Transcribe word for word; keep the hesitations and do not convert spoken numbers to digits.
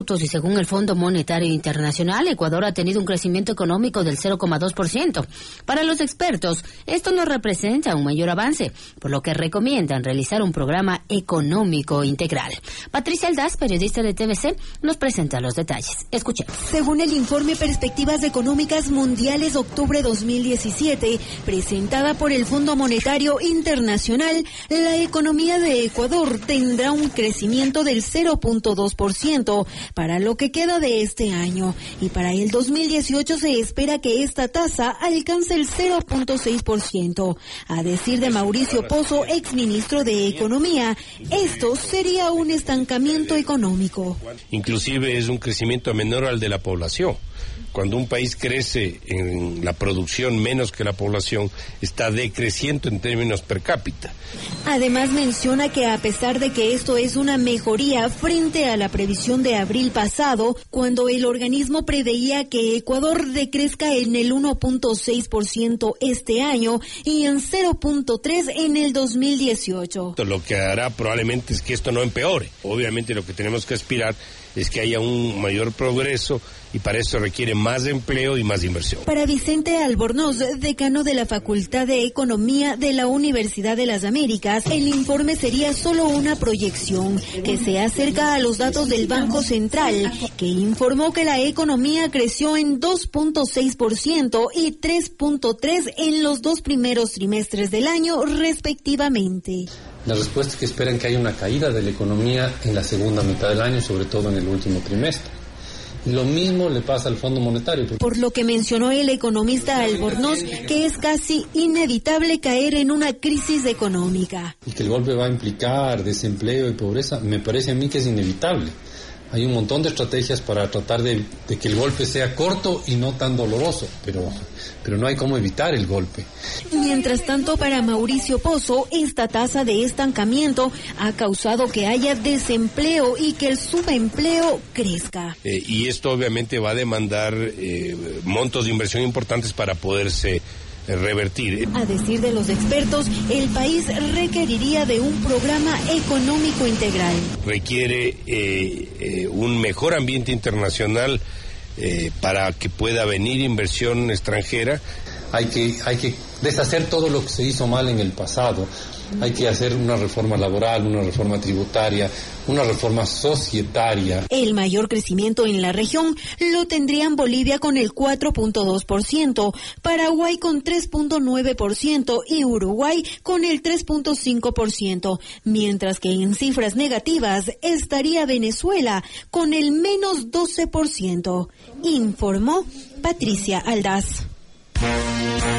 Y según el Fondo Monetario Internacional, Ecuador ha tenido un crecimiento económico del cero coma dos por ciento. Para los expertos, esto no representa un mayor avance, por lo que recomiendan realizar un programa económico integral. Patricia Aldaz, periodista de T V C, nos presenta los detalles. Escuchemos. Según el informe Perspectivas Económicas Mundiales octubre dos mil diecisiete, presentada por el Fondo Monetario Internacional, la economía de Ecuador tendrá un crecimiento del cero punto dos por ciento para lo que queda de este año, y para el dos mil dieciocho se espera que esta tasa alcance el cero punto seis por ciento. A decir de Mauricio Pozo, exministro de Economía, esto sería un estancamiento económico. Inclusive es un crecimiento menor al de la población. Cuando un país crece en la producción menos que la población, está decreciendo en términos per cápita. Además menciona que a pesar de que esto es una mejoría frente a la previsión de abril pasado, cuando el organismo preveía que Ecuador decrezca en el uno punto seis por ciento este año y en cero punto tres por ciento en el dos mil dieciocho. Lo que hará probablemente es que esto no empeore. Obviamente lo que tenemos que aspirar es que haya un mayor progreso, y para eso requiere más empleo y más inversión. Para Vicente Albornoz, decano de la Facultad de Economía de la Universidad de las Américas, el informe sería solo una proyección que se acerca a los datos del Banco Central, que informó que la economía creció en dos punto seis por ciento y tres punto tres por ciento en los dos primeros trimestres del año, respectivamente. La respuesta es que esperan que haya una caída de la economía en la segunda mitad del año, sobre todo en el último trimestre. Lo mismo le pasa al Fondo Monetario. Por lo que mencionó el economista Albornoz que es casi inevitable caer en una crisis económica. Y que el golpe va a implicar desempleo y pobreza, me parece a mí que es inevitable. Hay un montón de estrategias para tratar de, de que el golpe sea corto y no tan doloroso, pero, pero no hay cómo evitar el golpe. Mientras tanto, para Mauricio Pozo, esta tasa de estancamiento ha causado que haya desempleo y que el subempleo crezca. Eh, y esto obviamente va a demandar eh, montos de inversión importantes para poderse revertir. A decir de los expertos, el país requeriría de un programa económico integral. Requiere eh, eh, un mejor ambiente internacional eh, para que pueda venir inversión extranjera. Hay que, hay que deshacer todo lo que se hizo mal en el pasado. Hay que hacer una reforma laboral, una reforma tributaria, una reforma societaria. El mayor crecimiento en la región lo tendrían Bolivia con el cuatro punto dos por ciento, Paraguay con tres punto nueve por ciento y Uruguay con el tres punto cinco por ciento, mientras que en cifras negativas estaría Venezuela con el menos doce por ciento, informó Patricia Aldaz.